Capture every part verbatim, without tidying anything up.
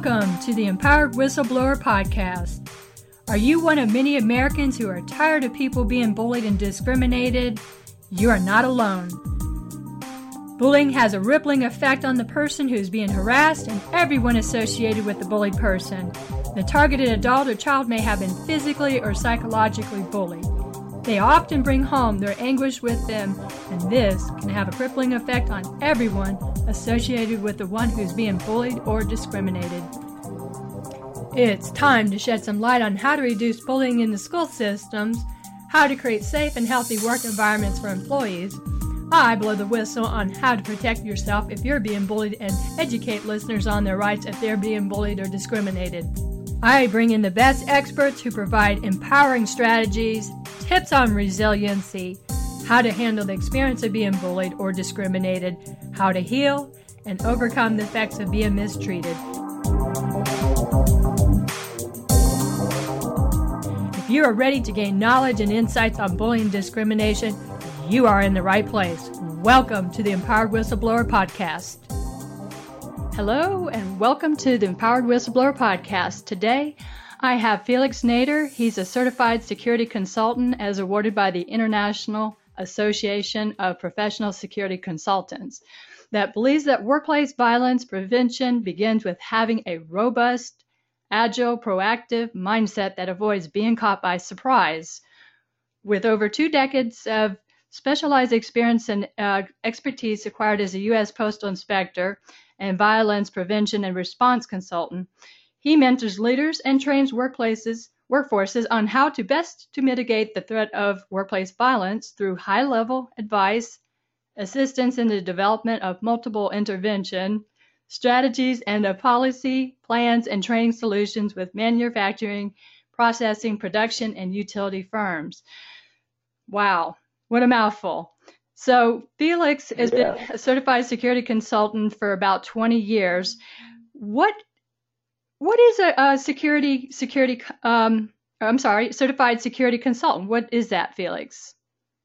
Welcome to the Empowered Whistleblower Podcast. Are you one of many Americans who are tired of people being bullied and discriminated? You are not alone. Bullying has a rippling effect on the person who is being harassed and everyone associated with the bullied person. The targeted adult or child may have been physically or psychologically bullied. They often bring home their anguish with them, and this can have a crippling effect on everyone associated with the one who's being bullied or discriminated. It's time to shed some light on how to reduce bullying in the school systems, how to create safe and healthy work environments for employees. I blow the whistle on how to protect yourself if you're being bullied and educate listeners on their rights if they're being bullied or discriminated. I bring in the best experts who provide empowering strategies, tips on resiliency, how to handle the experience of being bullied or discriminated, how to heal, and overcome the effects of being mistreated. If you are ready to gain knowledge and insights on bullying and discrimination, you are in the right place. Welcome to the Empowered Whistleblower Podcast. Hello, and welcome to the Empowered Whistleblower Podcast. Today, I have Felix Nader. He's a certified security consultant as awarded by the International Association of Professional Security Consultants that believes that workplace violence prevention begins with having a robust, agile, proactive mindset that avoids being caught by surprise. With over two decades of specialized experience and uh, expertise acquired as a U S Postal Inspector and violence prevention and response consultant, he mentors leaders and trains workplaces, workforces on how to best to mitigate the threat of workplace violence through high-level advice, assistance in the development of multiple intervention strategies, and of policy, plans, and training solutions with manufacturing, processing, production, and utility firms. Wow, what a mouthful. So Felix has yeah. been a certified security consultant for about twenty years. What What is a, a security security? Um, I'm sorry, certified security consultant. What is that, Felix?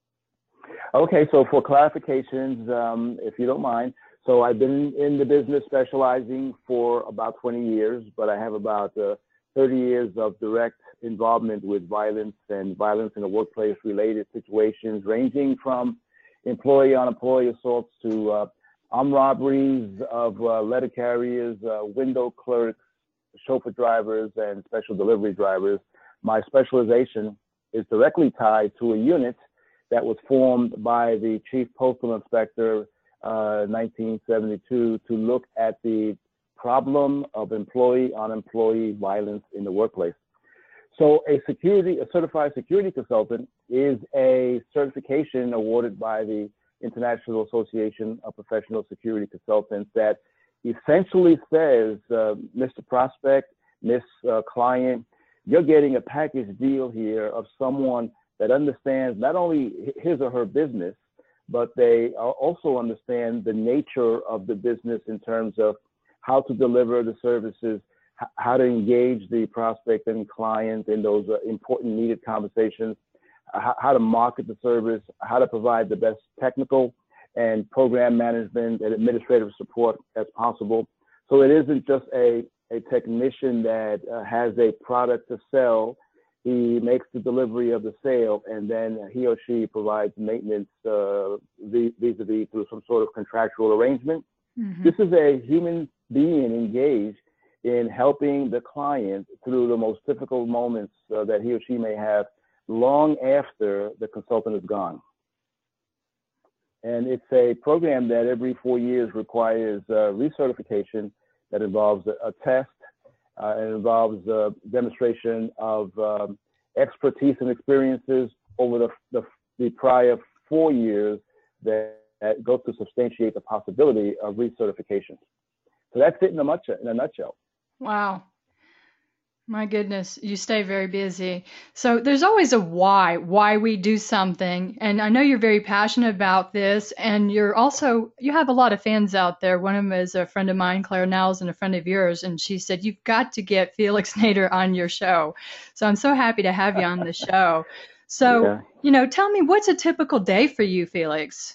Okay, so for clarifications, um, if you don't mind, so I've been in the business specializing for about twenty years, but I have about uh, thirty years of direct involvement with violence and violence in the workplace related situations, ranging from employee on employee assaults to uh, armed robberies of uh, letter carriers, uh, window clerks, chauffeur drivers, and special delivery drivers. My specialization is directly tied to a unit that was formed by the Chief Postal Inspector uh, nineteen seventy-two to look at the problem of employee on employee violence in the workplace. So a security, a certified security consultant is a certification awarded by the International Association of Professional Security Consultants that essentially says, uh, Mister Prospect, Miss uh, Client, you're getting a package deal here of someone that understands not only his or her business, but they also understand the nature of the business in terms of how to deliver the services, h- how to engage the prospect and client in those uh, important needed conversations, h- how to market the service, how to provide the best technical and program management and administrative support as possible. So it isn't just a, a technician that uh, has a product to sell. He makes the delivery of the sale, and then he or she provides maintenance uh, vis-a-vis through some sort of contractual arrangement. Mm-hmm. This is a human being engaged in helping the client through the most difficult moments uh, that he or she may have long after the consultant is gone. And it's a program that every four years requires uh, recertification that involves a, a test. Uh, it involves a demonstration of um, expertise and experiences over the, the, the prior four years that, that go to substantiate the possibility of recertification. So that's it in a nutshell. In a nutshell. Wow. My goodness, you stay very busy. So there's always a why, why we do something. And I know you're very passionate about this. And you're also, you have a lot of fans out there. One of them is a friend of mine, Claire Nels, and a friend of yours. And she said, you've got to get Felix Nader on your show. So I'm so happy to have you on the show. So, yeah. you know, tell me, what's a typical day for you, Felix?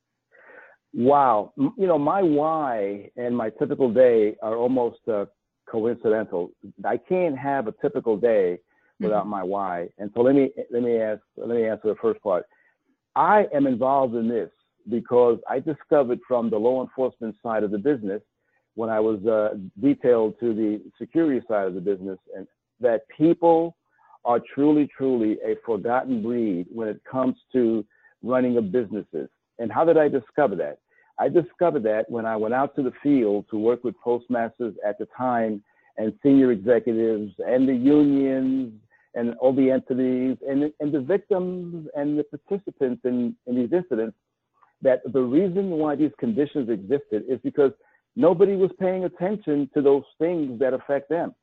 Wow. You know, my why and my typical day are almost uh, coincidental. I can't have a typical day without mm-hmm. my why. And so let me let me ask let me answer the first part. I am involved in this because I discovered from the law enforcement side of the business when I was uh, detailed to the security side of the business, and that people are truly, truly a forgotten breed when it comes to running of businesses. And how did I discover that? I discovered that when I went out to the field to work with postmasters at the time and senior executives and the unions and all the entities and, and the victims and the participants in, in these incidents, that the reason why these conditions existed is because nobody was paying attention to those things that affect them.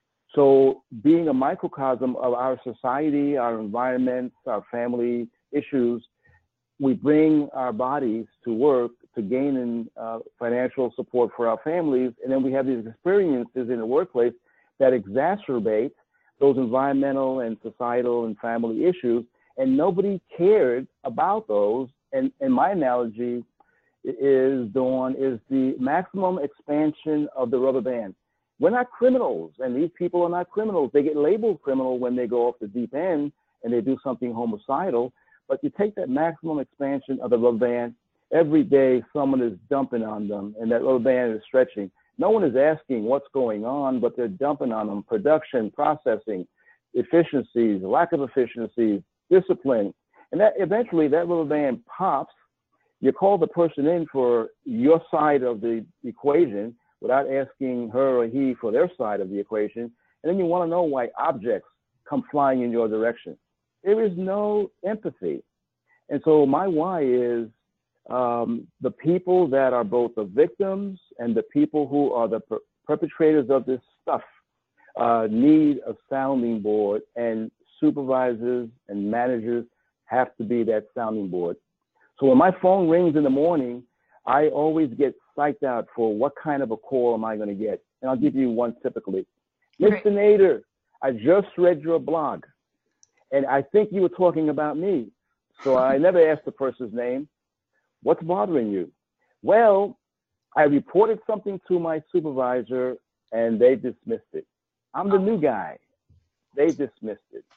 So being a microcosm of our society, our environment, our family issues, we bring our bodies to work to gain in, uh, financial support for our families. And then we have these experiences in the workplace that exacerbate those environmental and societal and family issues. And nobody cared about those. And, and my analogy is, Dawn, is the maximum expansion of the rubber band. We're not criminals, and these people are not criminals. They get labeled criminal when they go off the deep end and they do something homicidal. But you take that maximum expansion of the rubber band, every day someone is dumping on them, and that rubber band is stretching. No one is asking what's going on, but they're dumping on them. Production, processing, efficiencies, lack of efficiencies, discipline. And that eventually that rubber band pops. You call the person in for your side of the equation without asking her or he for their side of the equation. And then you want to know why objects come flying in your direction. There is no empathy. And so my why is um, the people that are both the victims and the people who are the per perpetrators of this stuff uh, need a sounding board, and supervisors and managers have to be that sounding board. So when my phone rings in the morning, I always get psyched out for what kind of a call am I going to get. And I'll give you one typically. Mister Nader, I just read your blog, and I think you were talking about me. So I never asked the person's name. What's bothering you? Well, I reported something to my supervisor, and they dismissed it. I'm the new guy. They dismissed it.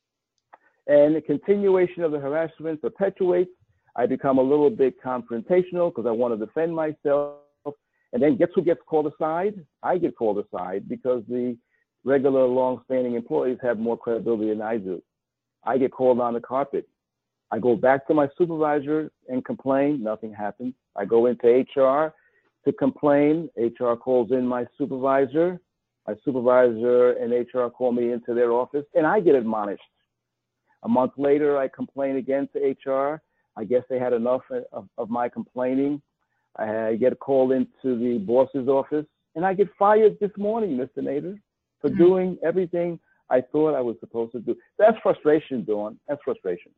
And the continuation of the harassment perpetuates. I become a little bit confrontational because I want to defend myself. And then guess who gets called aside? I get called aside because the regular long-standing employees have more credibility than I do. I get called on the carpet. I go back to my supervisor and complain. Nothing happens. I go into H R to complain. H R calls in my supervisor. My supervisor and H R call me into their office, and I get admonished. A month later, I complain again to H R. I guess they had enough of, of my complaining. I get called into the boss's office, and I get fired this morning, Mister Nader, for mm-hmm. doing everything I thought I was supposed to do. That's frustration, Dawn. That's frustration.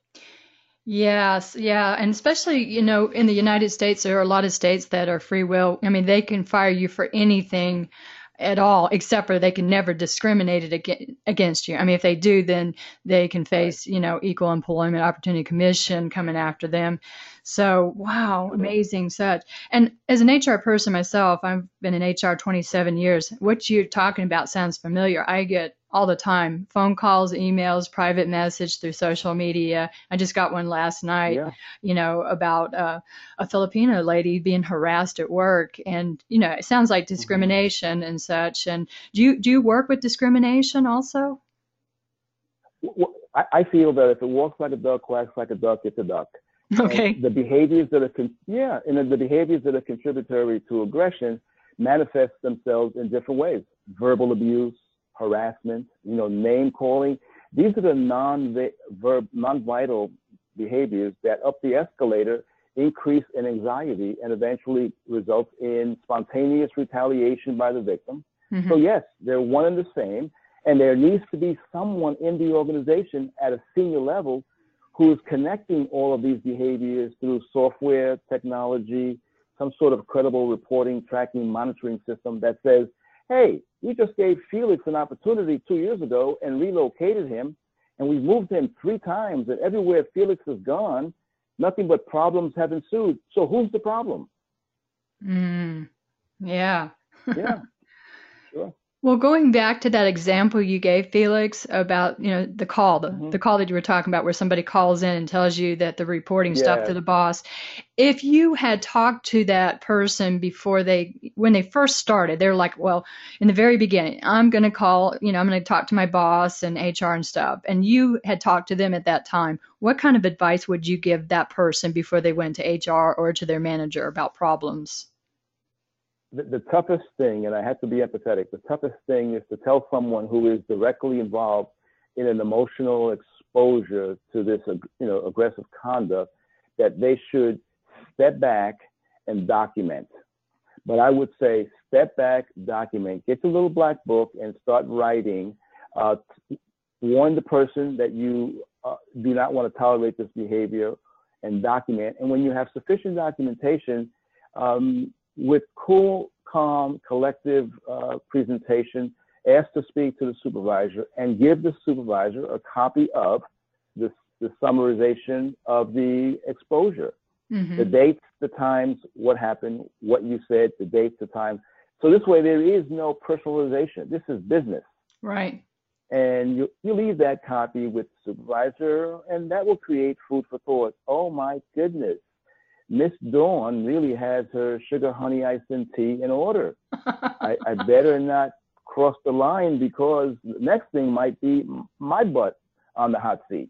Yes, yeah. And especially, you know, in the United States, there are a lot of states that are free will. I mean, they can fire you for anything at all, except for they can never discriminate it against you. I mean, if they do, then they can face, you know, Equal Employment Opportunity Commission coming after them. So, wow, amazing such. And as an H R person myself, I've been in H R twenty-seven years. What you're talking about sounds familiar. I get all the time phone calls, emails, private message through social media. I just got one last night, yeah. you know, about uh, a Filipino lady being harassed at work. And, you know, it sounds like discrimination mm-hmm. and such. And do you, do you work with discrimination also? Well, I, I feel that if it walks like a duck, quacks like a duck, it's a duck. Okay. And the behaviors that are, con yeah, and the behaviors that are contributory to aggression manifest themselves in different ways. Verbal abuse, harassment, you know, name calling. These are the non-verb, non-vital behaviors that up the escalator increase in anxiety and eventually results in spontaneous retaliation by the victim. Mm-hmm. So yes, they're one and the same, and there needs to be someone in the organization at a senior level who is connecting all of these behaviors through software, technology, some sort of credible reporting, tracking, monitoring system that says, hey, we just gave Felix an opportunity two years ago and relocated him, and we moved him three times, and everywhere Felix has gone, nothing but problems have ensued. So who's the problem? Mm, yeah. yeah, sure. Well, going back to that example you gave, Felix, about, you know, the call, the, Mm-hmm. the call that you were talking about where somebody calls in and tells you that they're reporting stuff to Yes. the boss. If you had talked to that person before they, when they first started, they're like, well, in the very beginning, I'm going to call, you know, I'm going to talk to my boss and H R and stuff. And you had talked to them at that time. What kind of advice would you give that person before they went to H R or to their manager about problems? The, the toughest thing, and I have to be empathetic, the toughest thing is to tell someone who is directly involved in an emotional exposure to this, you know, aggressive conduct that they should step back and document. But I would say step back, document, get your little black book and start writing. Uh, warn the person that you uh, do not want to tolerate this behavior and document. And when you have sufficient documentation, um, with cool, calm, collective uh, presentation, ask to speak to the supervisor and give the supervisor a copy of the, the summarization of the exposure. Mm-hmm. The dates, the times, what happened, what you said, the dates, the time. So this way there is no personalization. This is business. Right. And you, you leave that copy with the supervisor, and that will create food for thought. Oh my goodness. Miss Dawn really has her sugar, honey, ice, and tea in order. I, I better not cross the line because the next thing might be my butt on the hot seat.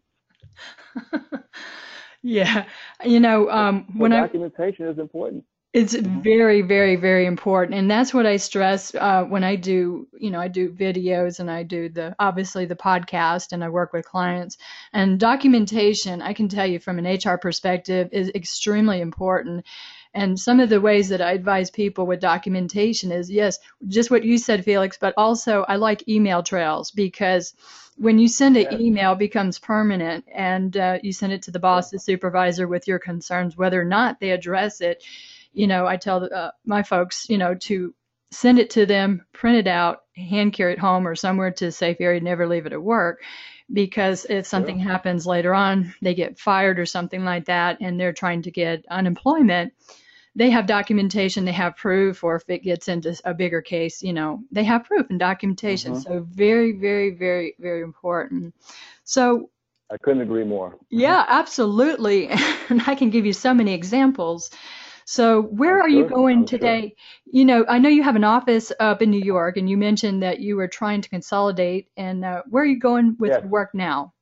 Yeah. You know, um, so when documentation I, is important. It's mm-hmm. very, very, very important. And that's what I stress uh, when I do, you know, I do videos and I do the, obviously the podcast and I work with clients. And documentation, I can tell you from an H R perspective, is extremely important. And some of the ways that I advise people with documentation is, yes, just what you said, Felix, but also I like email trails because when you send an yes. email, it becomes permanent and uh, you send it to the boss, the supervisor with your concerns, whether or not they address it. You know, I tell uh, my folks, you know, to send it to them, print it out, hand carry it home or somewhere to a safe area, never leave it at work. Because if something sure. happens later on, they get fired or something like that, and they're trying to get unemployment, they have documentation, they have proof, or if it gets into a bigger case, you know, they have proof and documentation. Mm-hmm. So very, very, very, very important. So I couldn't agree more. Yeah, absolutely. And I can give you so many examples. So where I'm are sure. you going I'm today? Sure. You know, I know you have an office up in New York, and you mentioned that you were trying to consolidate. And uh, where are you going with yes. work now?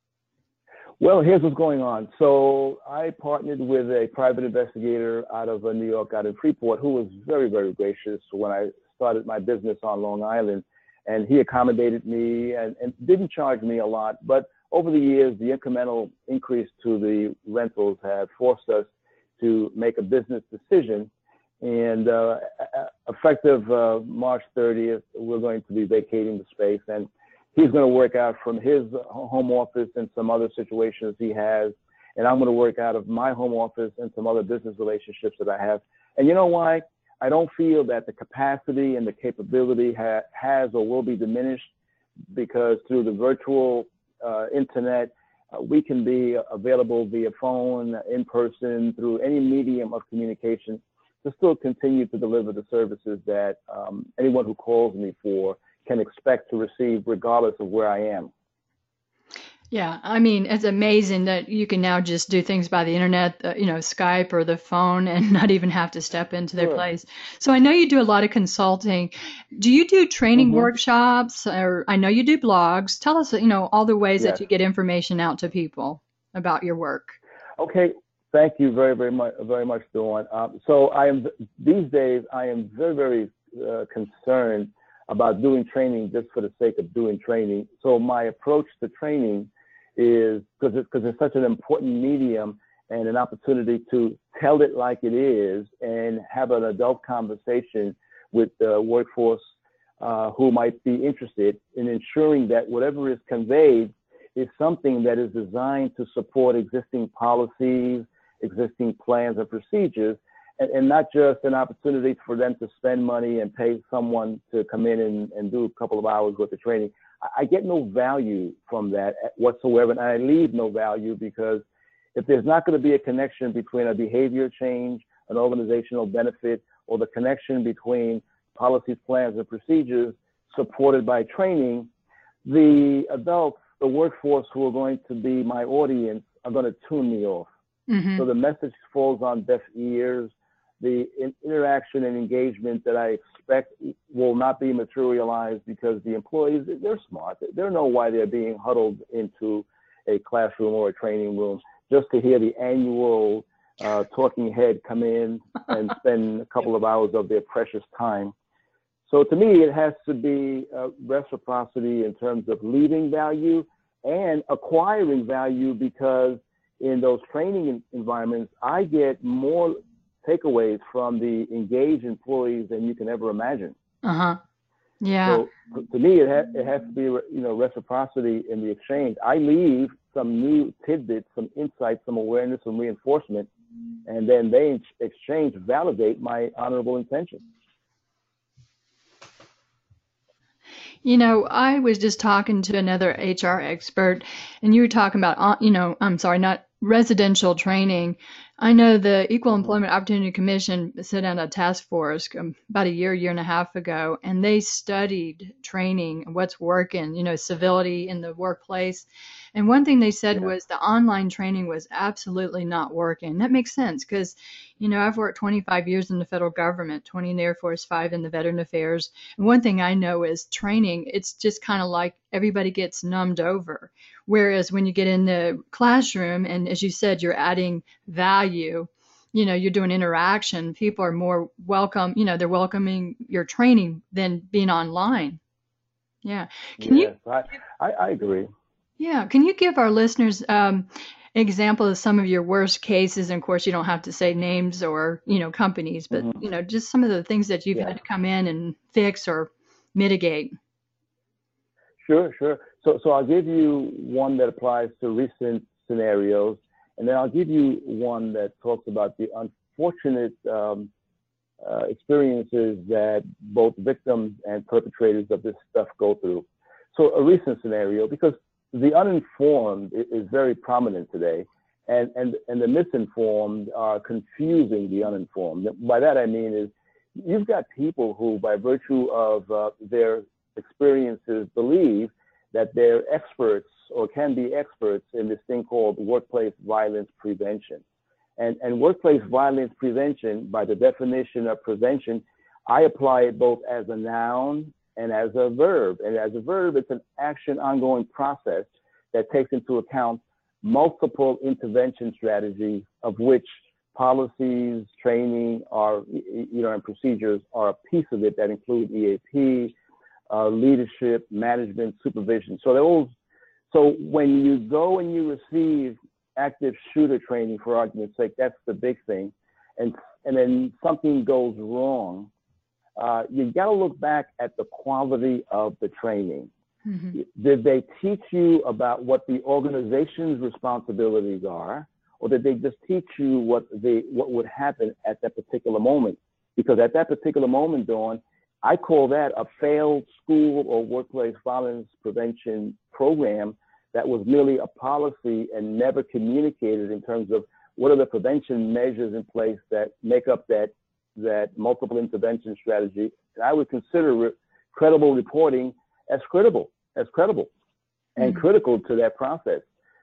Well, here's what's going on. So I partnered with a private investigator out of uh, New York, out in Freeport, who was very, very gracious when I started my business on Long Island. And he accommodated me and, and didn't charge me a lot. But over the years, the incremental increase to the rentals have forced us to make a business decision. And uh, effective uh, March thirtieth, we're going to be vacating the space. And he's going to work out from his home office and some other situations he has. And I'm going to work out of my home office and some other business relationships that I have. And you know why? I don't feel that the capacity and the capability ha- has or will be diminished, because through the virtual uh, internet, uh, we can be available via phone, in person, through any medium of communication to still continue to deliver the services that um, anyone who calls me for can expect to receive regardless of where I am. Yeah, I mean, it's amazing that you can now just do things by the internet, uh, you know, Skype or the phone, and not even have to step into their sure. place. So I know you do a lot of consulting. Do you do training mm-hmm. workshops? Or I know you do blogs. Tell us, you know, all the ways yes. that you get information out to people about your work. Okay, thank you very, very much, very much, Dawn. Um, so I am these days I am very, very uh, concerned about doing training just for the sake of doing training. So my approach to training is, because it's, because it's such an important medium and an opportunity to tell it like it is and have an adult conversation with the workforce uh, who might be interested in ensuring that whatever is conveyed is something that is designed to support existing policies, existing plans and procedures, and, and not just an opportunity for them to spend money and pay someone to come in and, and do a couple of hours worth of training. I get no value from that whatsoever, and I leave no value, because if there's not going to be a connection between a behavior change, an organizational benefit, or the connection between policies, plans, and procedures, supported by training, the adults, the workforce who are going to be my audience are going to tune me off. Mm-hmm. So the message falls on deaf ears. The in- interaction and engagement that I expect will not be materialized because the employees, they're smart. They know why they're being huddled into a classroom or a training room just to hear the annual uh, talking head come in and spend a couple of hours of their precious time. So to me, it has to be uh, reciprocity in terms of leaving value and acquiring value, because in those training environments, I get more takeaways from the engaged employees than you can ever imagine. Uh-huh. Yeah. So to me, it, ha- it has to be, you know, reciprocity in the exchange. I leave some new tidbits, some insights, some awareness, some reinforcement, and then they in exchange validate my honorable intention. You know, I was just talking to another H R expert, and you were talking about, you know, I'm sorry, not residential training. I know the Equal Employment Opportunity Commission set out a task force um, about a year, year and a half ago, and they studied training, what's working, you know, civility in the workplace. And one thing they said yeah. was the online training was absolutely not working. That makes sense because, you know, I've worked twenty-five years in the federal government, twenty in the Air Force, five in the Veteran Affairs. And one thing I know is training, it's just kind of like everybody gets numbed over. Whereas when you get in the classroom and, as you said, you're adding value, you know, you're doing interaction, people are more welcome, you know, they're welcoming your training than being online. Yeah. Can yes, you? I, I, I agree. Yeah. Can you give our listeners um, example of some of your worst cases? And of course, you don't have to say names or, you know, companies, but, mm-hmm. you know, just some of the things that you've yeah. had to come in and fix or mitigate. Sure, sure. So, so I'll give you one that applies to recent scenarios, and then I'll give you one that talks about the unfortunate um, uh, experiences that both victims and perpetrators of this stuff go through. So a recent scenario, because the uninformed is very prominent today, and, and, and the misinformed are confusing the uninformed. By that I mean is you've got people who, by virtue of uh, their experiences, believe that they're experts or can be experts in this thing called workplace violence prevention. And, and workplace violence prevention, by the definition of prevention, I apply it both as a noun and as a verb. And as a verb, it's an action ongoing process that takes into account multiple intervention strategies, of which policies, training, are, you know, and procedures are a piece of it that include E A P, uh, leadership, management, supervision. So those, so when you go and you receive active shooter training, for argument's sake, that's the big thing, and and then something goes wrong, uh, you got to look back at the quality of the training. Mm-hmm. Did they teach you about what the organization's responsibilities are, or did they just teach you what they what would happen at that particular moment? Because at that particular moment, Dawn, I call that a failed school or workplace violence prevention program that was merely a policy and never communicated in terms of what are the prevention measures in place that make up that that multiple intervention strategy. And I would consider re- credible reporting as credible, as credible and mm-hmm. critical to that process.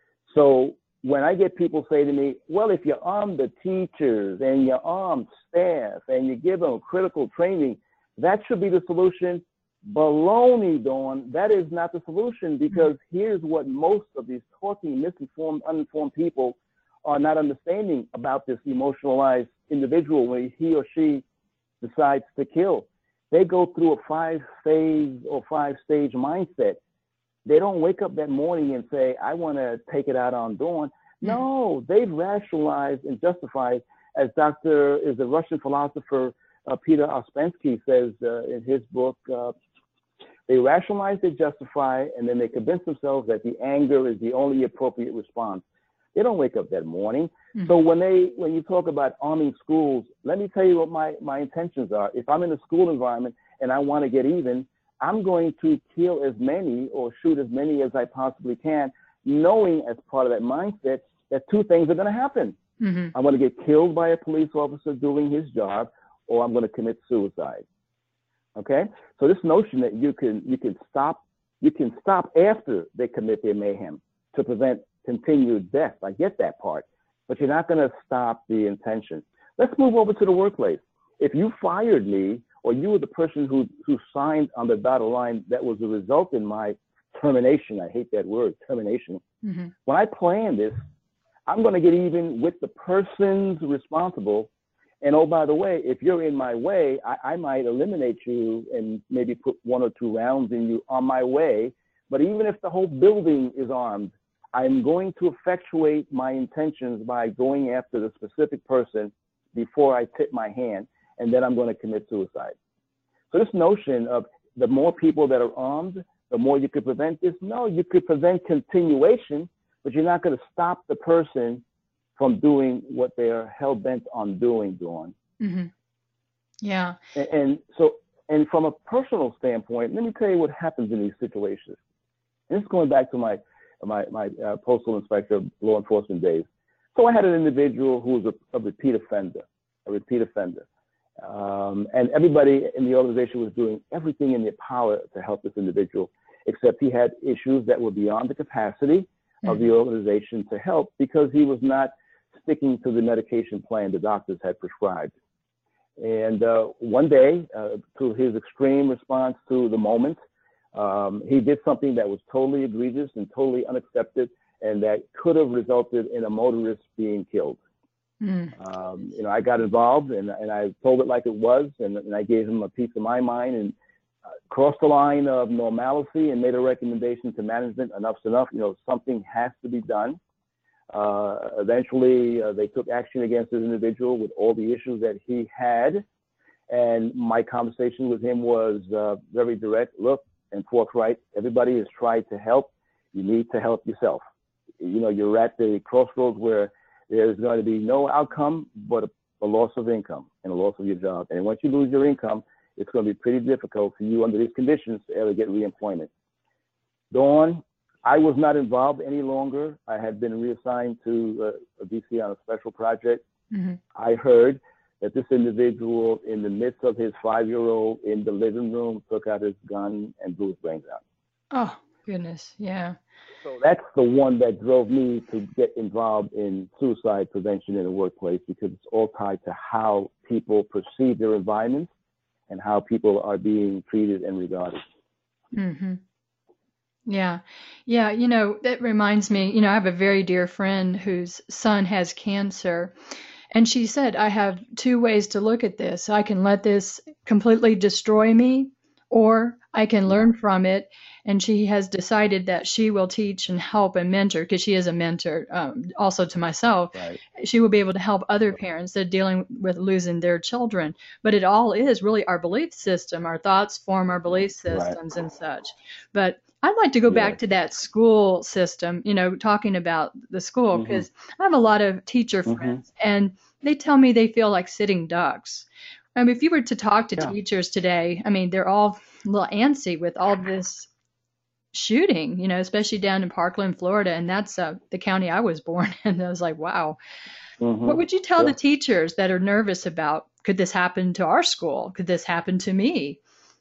So when I get people say to me, well, if you arm the teachers and you arm staff and you give them critical training, that should be the solution. Baloney, Dawn. That is not the solution, because here's what most of these talking, misinformed, uninformed people are not understanding about this emotionalized individual when he or she decides to kill. They go through a five-phase or five-stage mindset. They don't wake up that morning and say, I want to take it out on Dawn. No, they've rationalized and justified, as Doctor is a Russian philosopher, uh, Peter Ouspensky says uh, in his book, uh, they rationalize, they justify, and then they convince themselves that the anger is the only appropriate response. They don't wake up that morning. Mm-hmm. So when they, when you talk about arming schools, let me tell you what my, my intentions are. If I'm in a school environment and I want to get even, I'm going to kill as many or shoot as many as I possibly can, knowing as part of that mindset that two things are going to happen. Mm-hmm. I'm going to get killed by a police officer doing his job, or I'm going to commit suicide. Okay, so this notion that you can you can stop you can stop after they commit their mayhem to prevent continued death. I get that part, but you're not going to stop the intention. Let's move over to the workplace. If you fired me, or you were the person who who signed on the dotted line that was the result in my termination. I hate that word, termination. Mm-hmm. When I plan this, I'm going to get even with the persons responsible. And oh, by the way, if you're in my way, I, I might eliminate you and maybe put one or two rounds in you on my way. But even if the whole building is armed, I'm going to effectuate my intentions by going after the specific person before I tip my hand, and then I'm going to commit suicide. So this notion of the more people that are armed, the more you could prevent this. No, you could prevent continuation, but you're not going to stop the person from doing what they're hell-bent on doing, Dawn. Mm-hmm. Yeah. And, and so, and from a personal standpoint, let me tell you what happens in these situations. And this is going back to my my, my uh, postal inspector law enforcement days. So I had an individual who was a, a repeat offender, a repeat offender. Um, and everybody in the organization was doing everything in their power to help this individual, except he had issues that were beyond the capacity mm-hmm. of the organization to help, because he was not sticking to the medication plan the doctors had prescribed. And uh, one day, uh, through his extreme response to the moment, um, he did something that was totally egregious and totally unaccepted, and that could have resulted in a motorist being killed. Mm. Um, you know, I got involved, and, and I told it like it was, and, and I gave him a piece of my mind, and uh, crossed the line of normalcy and made a recommendation to management. Enough's enough. You know, something has to be done. Uh, eventually, uh, they took action against this individual with all the issues that he had. And my conversation with him was uh, very direct. Look, and forthright, everybody has tried to help. You need to help yourself. You know, you're at the crossroads where there's going to be no outcome but a, a loss of income and a loss of your job. And once you lose your income, it's going to be pretty difficult for you under these conditions to ever get reemployment. Dawn, I was not involved any longer. I had been reassigned to uh, a D C on a special project. Mm-hmm. I heard that this individual, in the midst of his five-year-old in the living room, took out his gun and blew his brains out. Oh, goodness, yeah. So that's the one that drove me to get involved in suicide prevention in the workplace, because it's all tied to how people perceive their environments and how people are being treated and regarded. Mm-hmm. Yeah. Yeah. You know, that reminds me, you know, I have a very dear friend whose son has cancer. And she said, I have two ways to look at this. I can let this completely destroy me, or I can learn from it. And she has decided that she will teach and help and mentor, because she is a mentor um, also to myself. Right. She will be able to help other parents that are dealing with losing their children. But it all is really our belief system. Our thoughts form our belief systems, right, and such. But I'd like to go back yeah. to that school system, you know, talking about the school, because mm-hmm. I have a lot of teacher mm-hmm. friends, and they tell me they feel like sitting ducks. I mean, if you were to talk to yeah. teachers today, I mean, they're all a little antsy with all this shooting, you know, especially down in Parkland, Florida. And that's uh, the county I was born in. I was like, wow. Mm-hmm. What would you tell yeah. the teachers that are nervous about, could this happen to our school? Could this happen to me?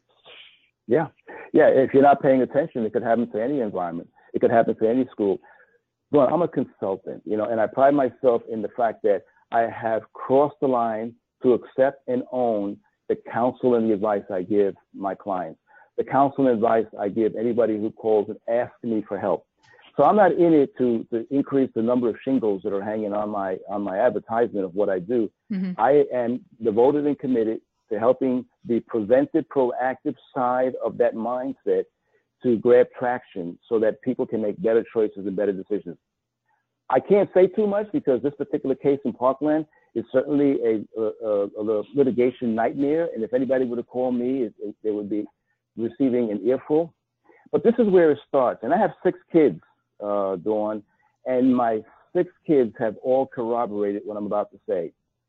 Yeah. Yeah. If you're not paying attention, it could happen to any environment. It could happen to any school. Well, I'm a consultant, you know, and I pride myself in the fact that I have crossed the line to accept and own the counsel and the advice I give my clients, the counsel and advice I give anybody who calls and asks me for help. So I'm not in it to, to increase the number of shingles that are hanging on my on my advertisement of what I do. Mm-hmm. I am devoted and committed to helping the preventive, proactive side of that mindset to grab traction so that people can make better choices and better decisions. I can't say too much, because this particular case in Parkland is certainly a, a, a litigation nightmare. And if anybody were to call me, it, it, they would be receiving an earful. But this is where it starts. And I have six kids, uh, Dawn, and my six kids have all corroborated what I'm about to say.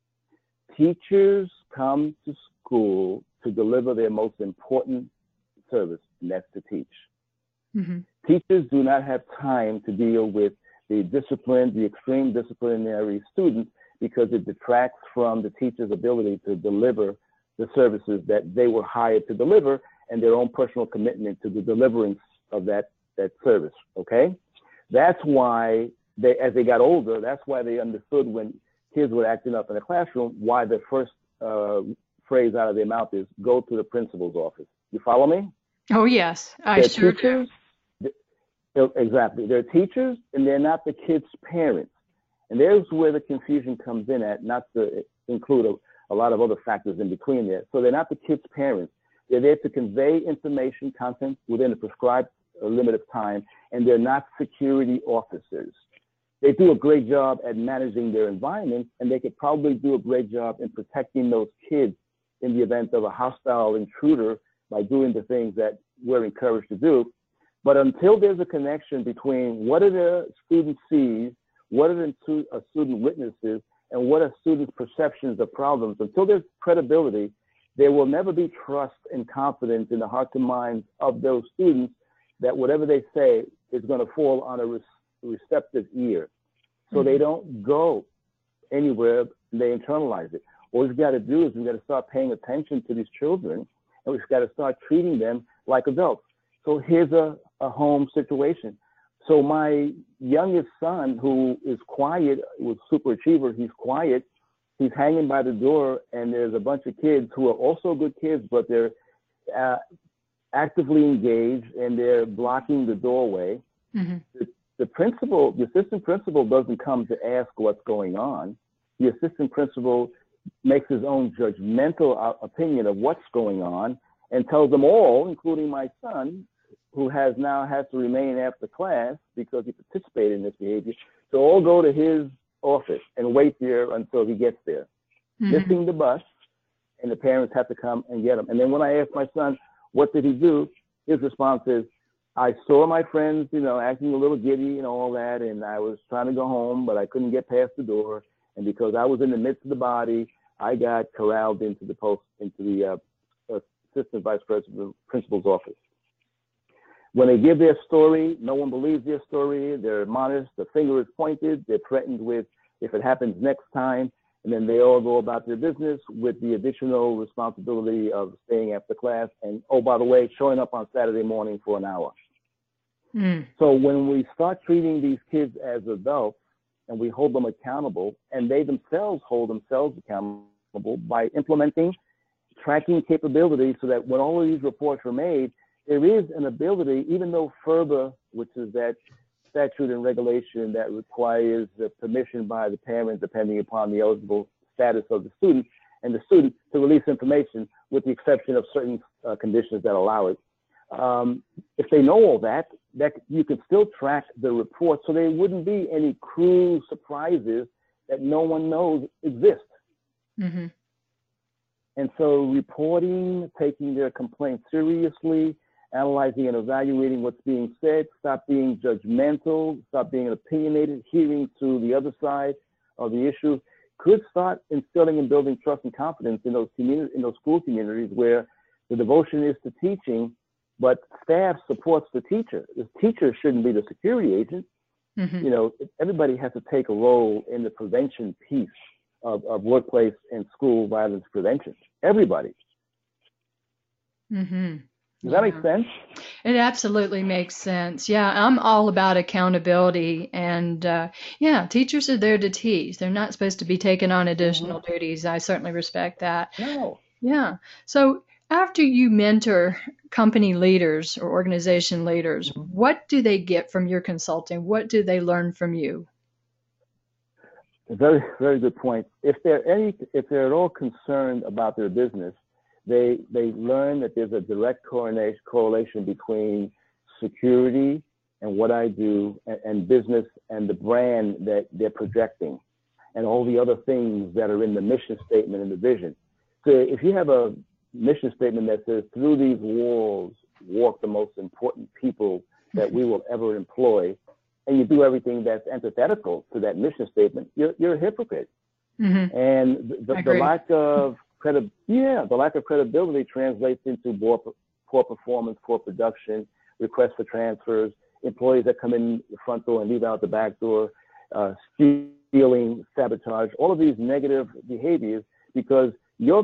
Teachers come to school to deliver their most important service, and that's to teach. Mm-hmm. Teachers do not have time to deal with the discipline, the extreme disciplinary students, because it detracts from the teacher's ability to deliver the services that they were hired to deliver and their own personal commitment to the deliverance of that, that service, okay? That's why they, as they got older, that's why they understood when kids were acting up in the classroom, why the first uh, phrase out of their mouth is, go to the principal's office. You follow me? Oh, yes, I They're sure teachers, do. Exactly. They're teachers and they're not the kids' parents. And there's where the confusion comes in at, not to include a, a lot of other factors in between there. So they're not the kids' parents. They're there to convey information, content within a prescribed limit of time, and they're not security officers. They do a great job at managing their environment, and they could probably do a great job in protecting those kids in the event of a hostile intruder by doing the things that we're encouraged to do. But until there's a connection between what are the student sees, what are the a student witnesses, and what are students' perceptions of problems, until there's credibility, there will never be trust and confidence in the hearts and minds of those students that whatever they say is going to fall on a receptive ear. So mm-hmm. they don't go anywhere, they internalize it. What we've got to do is we've got to start paying attention to these children, and we've got to start treating them like adults. So here's a, a home situation. So my youngest son, who is quiet, was super achiever, he's quiet, he's hanging by the door, and there's a bunch of kids who are also good kids, but they're uh, actively engaged and they're blocking the doorway. Mm-hmm. The, the principal, the assistant principal doesn't come to ask what's going on. The assistant principal makes his own judgmental opinion of what's going on and tells them all, including my son, who has now had to remain after class because he participated in this behavior, to all go to his office and wait there until he gets there, mm-hmm. missing the bus, and the parents have to come and get him. And then when I asked my son, what did he do? His response is, I saw my friends, you know, acting a little giddy and all that, and I was trying to go home, but I couldn't get past the door. And because I was in the midst of the body, I got corralled into the post, into the uh, assistant vice president principal's office. When they give their story, no one believes their story. They're admonished, the finger is pointed, they're threatened with if it happens next time, and then they all go about their business with the additional responsibility of staying after class and, oh, by the way, showing up on Saturday morning for an hour. Mm. So when we start treating these kids as adults and we hold them accountable, and they themselves hold themselves accountable by implementing tracking capabilities so that when all of these reports are made, there is an ability, even though FERBA, which is that statute and regulation that requires the permission by the parent, depending upon the eligible status of the student, and the student to release information with the exception of certain uh, conditions that allow it. Um, if they know all that, that you can still track the report so there wouldn't be any cruel surprises that no one knows exist. Mm-hmm. And so reporting, taking their complaint seriously, analyzing and evaluating what's being said, stop being judgmental, stop being opinionated, hearing to the other side of the issue, could start instilling and building trust and confidence in those communities, in those school communities where the devotion is to teaching, but staff supports the teacher. The teacher shouldn't be the security agent. Mm-hmm. You know, everybody has to take a role in the prevention piece of, of workplace and school violence prevention. Everybody. Mm-hmm. Does that make sense? It absolutely makes sense. Yeah, I'm all about accountability. And uh, yeah, teachers are there to teach. They're not supposed to be taking on additional mm-hmm. duties. I certainly respect that. No. Yeah. So after you mentor company leaders or organization leaders, mm-hmm. what do they get from your consulting? What do they learn from you? A very, very good point. If they're any, if they're at all concerned about their business, They they learn that there's a direct correlation correlation between security and what I do and, and business and the brand that they're projecting and all the other things that are in the mission statement and the vision. So if you have a mission statement that says, through these walls walk the most important people that we will ever employ, and you do everything that's antithetical to that mission statement, you're, you're a hypocrite. Mm-hmm. And the, the lack of Credi- yeah, the lack of credibility translates into poor, poor performance, poor production, requests for transfers, employees that come in the front door and leave out the back door, uh, stealing, sabotage, all of these negative behaviors, because your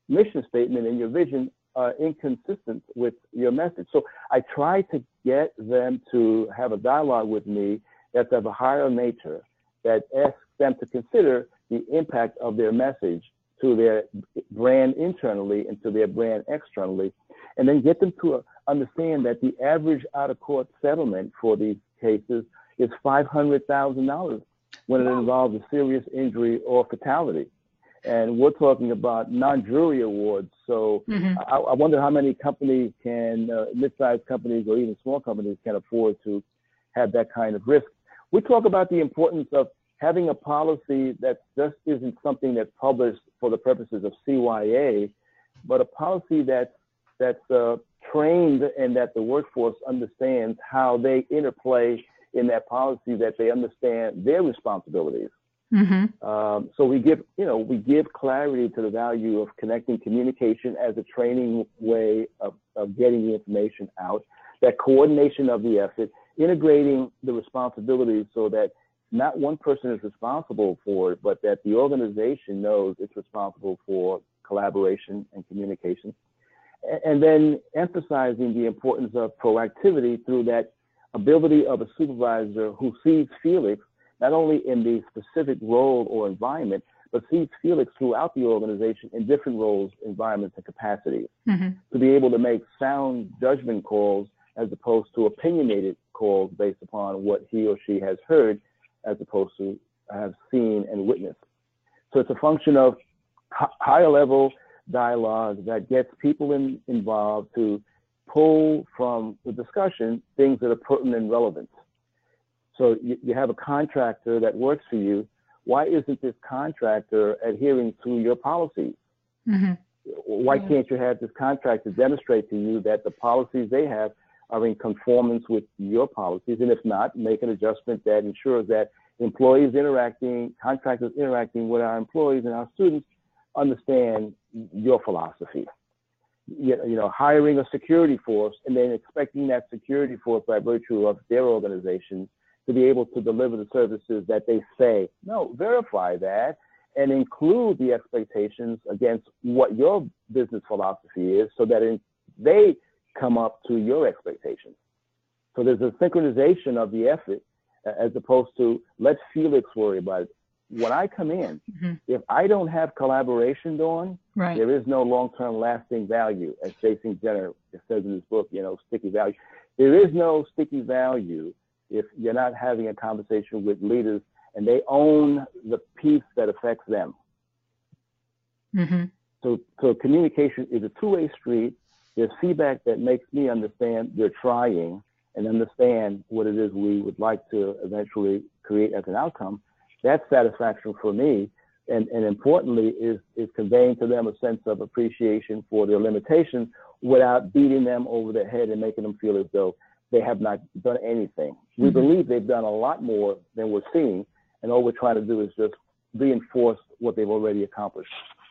mission statement and your vision are inconsistent with your message. So I try to get them to have a dialogue with me that's of a higher nature, that asks them to consider the impact of their message to their brand internally and to their brand externally, and then get them to understand that the average out-of-court settlement for these cases is five hundred thousand dollars when it involves a serious injury or fatality. And we're talking about non-jury awards. So mm-hmm. I, I wonder how many companies can, uh, mid-sized companies or even small companies can afford to have that kind of risk. We talk about the importance of having a policy that just isn't something that's published for the purposes of C Y A, but a policy that's, that's uh, trained and that the workforce understands how they interplay in that policy, that they understand their responsibilities. Mm-hmm. Um, so we give, you know, we give clarity to the value of connecting communication as a training way of, of getting the information out, that coordination of the effort, integrating the responsibilities so that not one person is responsible for it, but that the organization knows it's responsible for collaboration and communication. And then emphasizing the importance of proactivity through that ability of a supervisor who sees Felix not only in the specific role or environment, but sees Felix throughout the organization in different roles, environments, and capacities, mm-hmm. to be able to make sound judgment calls as opposed to opinionated calls based upon what he or she has heard as opposed to have seen and witnessed. So it's a function of h- higher level dialogue that gets people in, involved to pull from the discussion things that are pertinent and relevant. So you, you have a contractor that works for you. Why isn't this contractor adhering to your policies? Mm-hmm. Why yeah. can't you have this contractor demonstrate to you that the policies they have are in conformance with your policies? And if not, make an adjustment that ensures that employees interacting, contractors interacting with our employees and our students understand your philosophy. You know, hiring a security force and then expecting that security force by virtue of their organization to be able to deliver the services that they say. No, verify that and include the expectations against what your business philosophy is so that in, they come up to your expectations. So there's a synchronization of the effort as opposed to let Felix worry about it. When I come in, mm-hmm. if I don't have collaboration going, right. there is no long-term lasting value. As Jason Jenner says in his book, you know, sticky value. There is no sticky value if you're not having a conversation with leaders and they own the piece that affects them. Mm-hmm. So, so communication is a two-way street. There's feedback that makes me understand you're trying and understand what it is we would like to eventually create as an outcome. That's satisfaction for me. And, and importantly, is, is conveying to them a sense of appreciation for their limitations without beating them over the head and making them feel as though they have not done anything. Mm-hmm. We believe they've done a lot more than we're seeing, and all we're trying to do is just reinforce what they've already accomplished.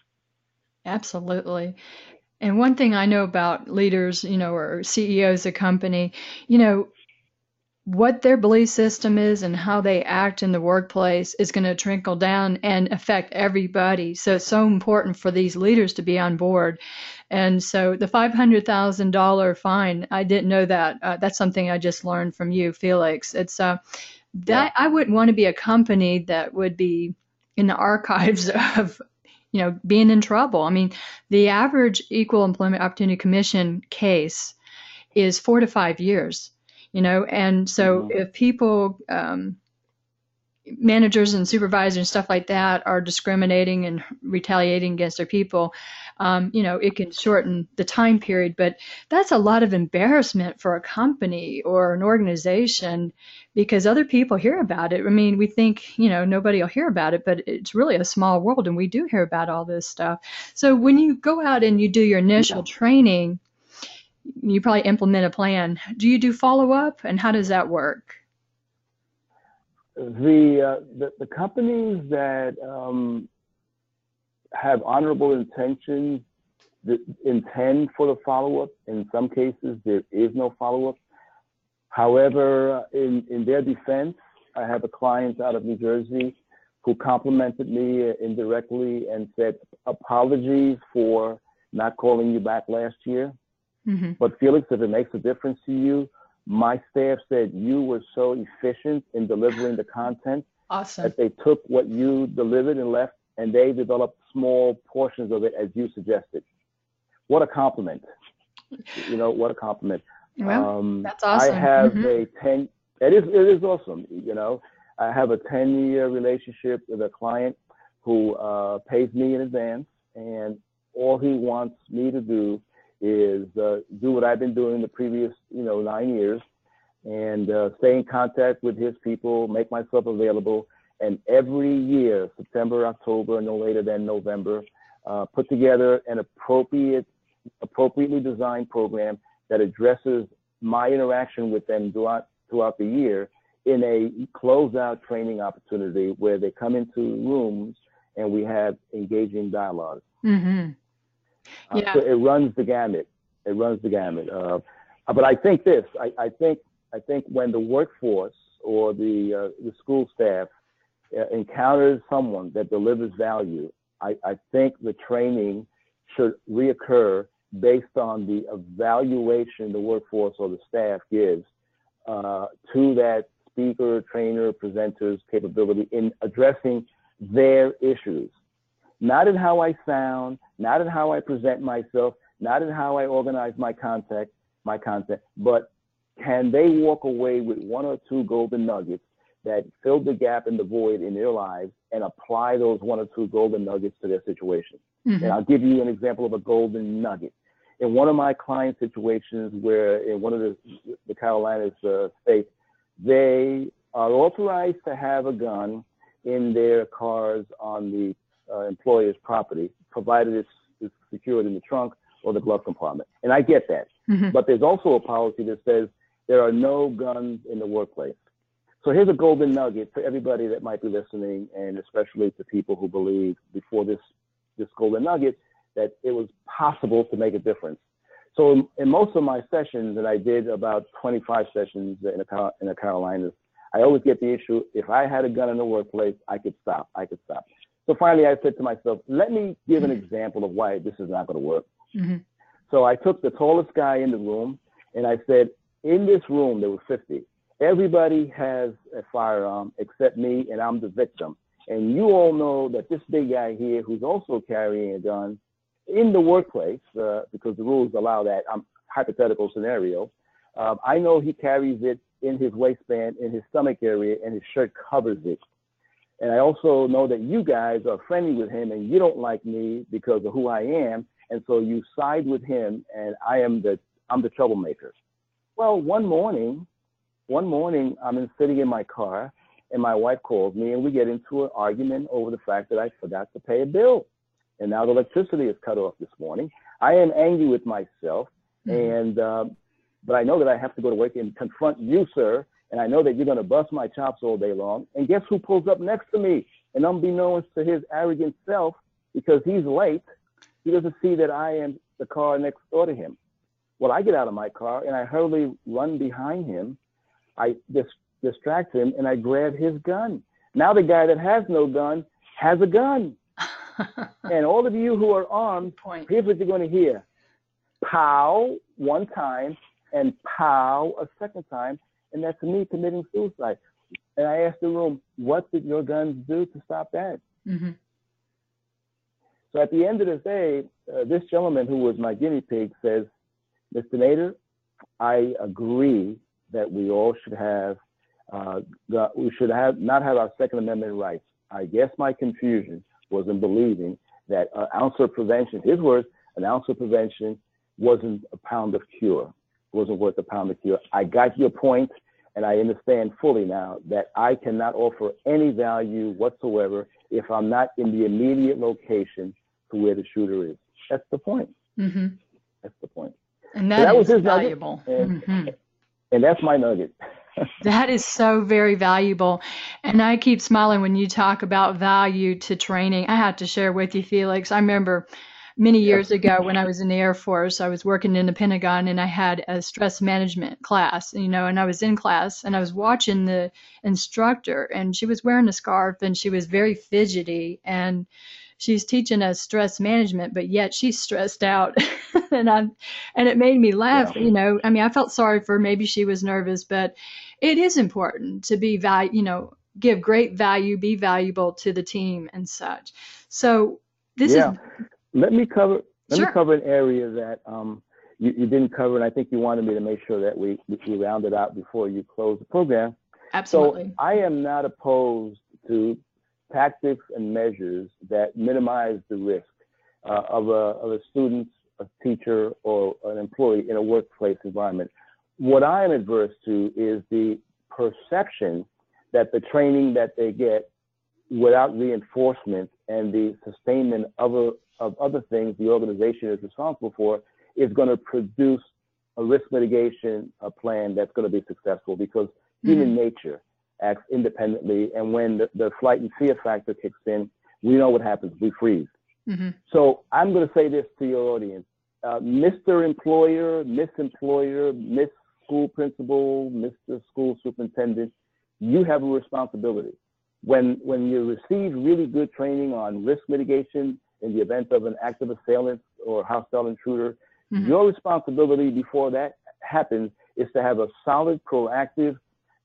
Absolutely. And one thing I know about leaders, you know, or C E Os of company, you know, what their belief system is and how they act in the workplace is going to trickle down and affect everybody. So it's so important for these leaders to be on board. And so the five hundred thousand dollars fine, I didn't know that. Uh, that's something I just learned from you, Felix. It's uh, that yeah. I wouldn't want to be a company that would be in the archives of, you know, being in trouble. I mean, the average Equal Employment Opportunity Commission case is four to five years. You know, and so mm-hmm. if people, um, managers and supervisors and stuff like that are discriminating and retaliating against their people, um, you know, it can shorten the time period. But that's a lot of embarrassment for a company or an organization because other people hear about it. I mean, we think, you know, nobody will hear about it, but it's really a small world and we do hear about all this stuff. So when you go out and you do your initial yeah. training, you probably implement a plan. Do you do follow-up, and how does that work? The uh, the, the companies that um, have honorable intentions that intend for the follow-up. In some cases, there is no follow-up. However, in, in their defense, I have a client out of New Jersey who complimented me indirectly and said apologies for not calling you back last year. Mm-hmm. But Felix, if it makes a difference to you, my staff said you were so efficient in delivering the content Awesome. that they took what you delivered and left, and they developed small portions of it as you suggested. What a compliment. You know, what a compliment. Well, um, that's awesome. I have mm-hmm. a ten, it is, it is awesome. You know, I have a ten year relationship with a client who uh, pays me in advance, and all he wants me to do is uh, do what I've been doing the previous, you know, nine years and uh, stay in contact with his people, make myself available. And every year, September, October, no later than November, uh, put together an appropriate, appropriately designed program that addresses my interaction with them throughout, throughout the year in a closeout training opportunity where they come into rooms and we have engaging dialogue. Mm-hmm. Yeah. Uh, so it runs the gamut. It runs the gamut. Uh, but I think this. I, I think. I think when the workforce or the uh, the school staff uh, encounters someone that delivers value, I, I think the training should reoccur based on the evaluation the workforce or the staff gives uh, to that speaker, trainer, presenter's capability in addressing their issues. Not in how I sound, not in how I present myself, not in how I organize my content, my content, but can they walk away with one or two golden nuggets that fill the gap and the void in their lives and apply those one or two golden nuggets to their situation? Mm-hmm. And I'll give you an example of a golden nugget. In one of my client situations where in one of the, the Carolinas uh, states, they are authorized to have a gun in their cars on the uh, employer's property, provided it's, it's secured in the trunk or the glove compartment. And I get that. Mm-hmm. But there's also a policy that says there are no guns in the workplace. So here's a golden nugget for everybody that might be listening, and especially to people who believe before this, this golden nugget that it was possible to make a difference. So in, in most of my sessions, and I did about twenty-five sessions in the, in the Carolinas, I always get the issue, if I had a gun in the workplace, I could stop, I could stop. So finally I said to myself, let me give an example of why this is not gonna work. Mm-hmm. So I took the tallest guy in the room and I said, in this room, there were fifty. Everybody has a firearm except me, and I'm the victim. And you all know that this big guy here, who's also carrying a gun in the workplace, uh, because the rules allow that, um, hypothetical scenario, um, I know he carries it in his waistband, in his stomach area, and his shirt covers it. And I also know that you guys are friendly with him, and you don't like me because of who I am, and so you side with him, and I am the I'm the troublemaker. Well, one morning, one morning, I'm in, sitting in my car, and my wife calls me, and we get into an argument over the fact that I forgot to pay a bill. And now the electricity is cut off this morning. I am angry with myself, mm-hmm. and uh, but I know that I have to go to work and confront you, sir, and I know that you're going to bust my chops all day long. And guess who pulls up next to me? And unbeknownst to his arrogant self, because he's late, he doesn't see that I am the car next door to him. Well, I get out of my car and I hurriedly run behind him. I dis- distract him and I grab his gun. Now the guy that has no gun has a gun. And all of you who are armed, Point. Here's what you're going to hear. Pow one time and pow a second time. And that's me committing suicide. And I asked the room, what did your guns do to stop that? Mm-hmm. So at the end of the day, uh, this gentleman who was my guinea pig says, Mister Nader, I agree that we all should have, uh, we should have not have our Second Amendment rights. I guess my confusion was in believing that an ounce of prevention, his words, an ounce of prevention wasn't a pound of cure, wasn't worth a pound of cure. I got your point, and I understand fully now that I cannot offer any value whatsoever if I'm not in the immediate location to where the shooter is. That's the point. Mm-hmm. That's the point. And that, so that is was his valuable. And, mm-hmm. and that's my nugget. That is so very valuable. And I keep smiling when you talk about value to training. I have to share with you, Felix. I remember many years yes. ago when I was in the Air Force, I was working in the Pentagon and I had a stress management class, you know, and I was in class and I was watching the instructor and she was wearing a scarf and she was very fidgety. And she's teaching us stress management, but yet she's stressed out. and I, and it made me laugh. Yeah. You know, I mean, I felt sorry for her. Maybe she was nervous, but it is important to be val- you know, give great value, be valuable to the team and such. So this yeah. is. Let me cover. Let sure. me cover an area that um, you, you didn't cover, and I think you wanted me to make sure that we we round it out before you close the program. Absolutely. So I am not opposed to tactics and measures that minimize the risk uh, of, a, of a student, a teacher, or an employee in a workplace environment. What I am adverse to is the perception that the training that they get without reinforcement and the sustainment of, a, of other things the organization is responsible for is going to produce a risk mitigation a plan that's going to be successful, because mm-hmm. human nature acts independently, and when the, the flight and fear factor kicks in, we know what happens. We freeze. Mm-hmm. So I'm going to say this to your audience. Uh, Mister Employer, Miss Employer, Miss School Principal, Mister School Superintendent, you have a responsibility. When, when you receive really good training on risk mitigation in the event of an active assailant or hostile intruder, mm-hmm. your responsibility before that happens is to have a solid, proactive,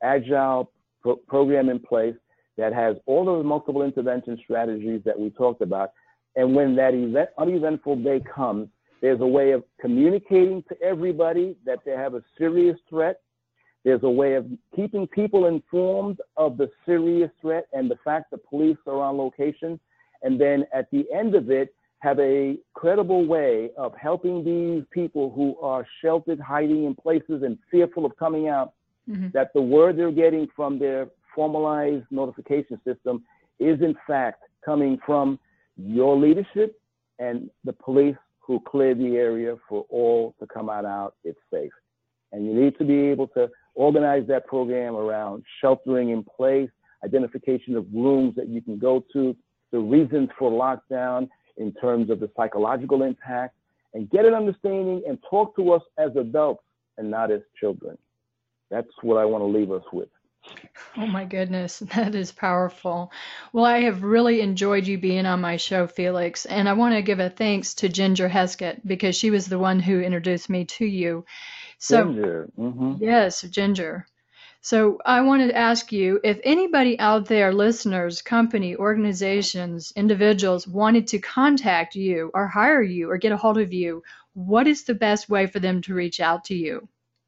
agile pro- program in place that has all of the multiple intervention strategies that we talked about. And when that event, uneventful day comes, there's a way of communicating to everybody that they have a serious threat. There's a way of keeping people informed of the serious threat and the fact that police are on location. And then at the end of it, have a credible way of helping these people who are sheltered, hiding in places and fearful of coming out, mm-hmm. that the word they're getting from their formalized notification system is in fact coming from your leadership and the police who cleared the area for all to come out, out, it's safe. And you need to be able to organize that program around sheltering in place, identification of rooms that you can go to, the reasons for lockdown in terms of the psychological impact, and get an understanding and talk to us as adults and not as children. That's what I want to leave us with. Oh my goodness, that is powerful. Well, I have really enjoyed you being on my show, Felix, and I want to give a thanks to Ginger Heskett because she was the one who introduced me to you. So, Ginger. Mm-hmm. Yes, Ginger. So I wanted to ask you, if anybody out there, listeners, company, organizations, individuals, wanted to contact you or hire you or get a hold of you, what is the best way for them to reach out to you?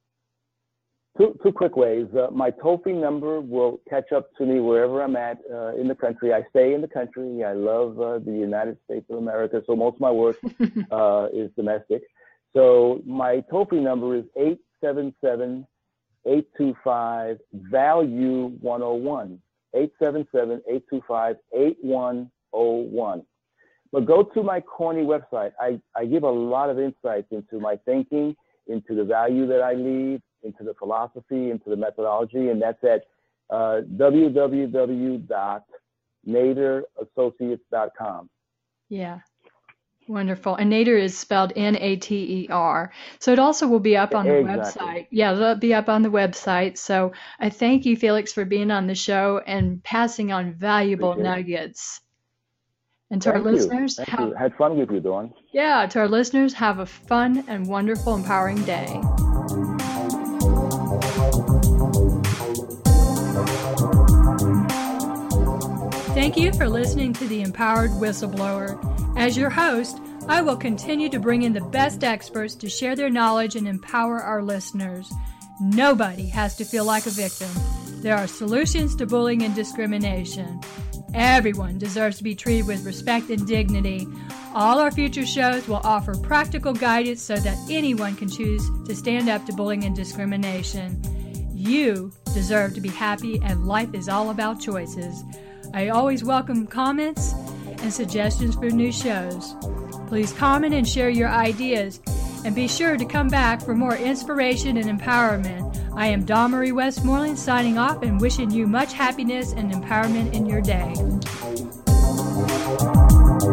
Two, two quick ways. Uh, my toll-free number will catch up to me wherever I'm at uh, in the country. I stay in the country. I love uh, the United States of America, so most of my work uh, is domestic. So my toll-free number is eight seven seven, eight two five, value one oh one, eight seven seven, eight two five, eight one oh one. But go to my corny website. I, I give a lot of insights into my thinking, into the value that I leave, into the philosophy, into the methodology, and that's at uh, w w w dot nader associates dot com. Yeah. Wonderful. And Nader is spelled N A T E R. So it also will be up on the exactly. website. Yeah, it'll be up on the website. So I thank you, Felix, for being on the show and passing on valuable Appreciate nuggets. And to thank our you. listeners, Thank have, you. Had fun with you, Dawn. Yeah, to our listeners, have a fun and wonderful, empowering day. Thank you for listening to The Empowered Whistleblower. As your host, I will continue to bring in the best experts to share their knowledge and empower our listeners. Nobody has to feel like a victim. There are solutions to bullying and discrimination. Everyone deserves to be treated with respect and dignity. All our future shows will offer practical guidance so that anyone can choose to stand up to bullying and discrimination. You deserve to be happy, and life is all about choices. I always welcome comments and suggestions for new shows. Please comment and share your ideas, and be sure to come back for more inspiration and empowerment. I am Dawn Marie Westmoreland signing off and wishing you much happiness and empowerment in your day.